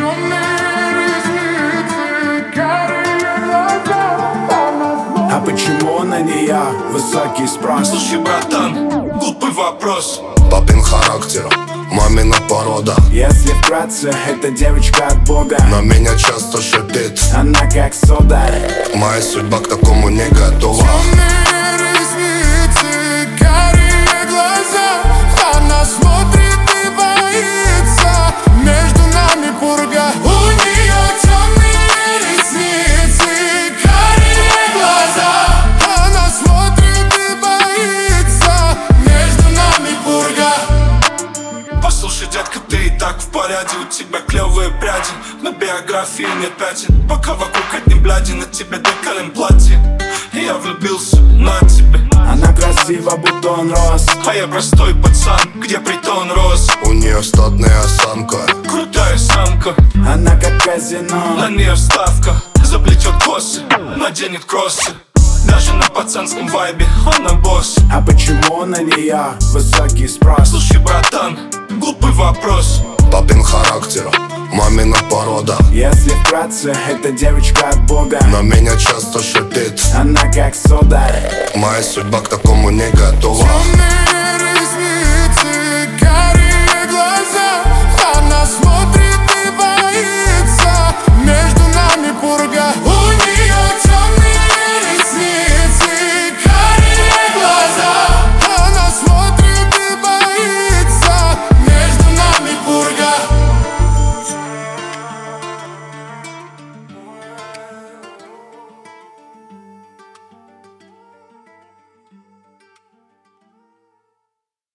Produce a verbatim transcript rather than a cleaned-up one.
А почему на нее высокий спрос? Слушай, братан, глупый вопрос. Папин характер, мамина порода. Если вкратце, это девочка от Бога. На меня часто шипит, она как сода. моя судьба к такому не готова. Послушай, детка, ты и так в порядке. У тебя клевые пряди, на биографии нет пятен. Пока вокруг одни бляди, на тебе декалем платье. И я влюбился на тебе. Она красива, бутон рос. А я простой пацан, где притон рос. У нее статная осанка, Крутая самка, Она как казино. на нее вставка. Заплетет косы, наденет кроссы. Даже на пацанском вайбе она босс. А почему на нее высокий спрос? Слушай, братан, глупый вопрос. папин характер, мамина порода. Если вкратце, это девочка от Бога. На меня часто шипит, Она как сода. моя судьба к такому не готова.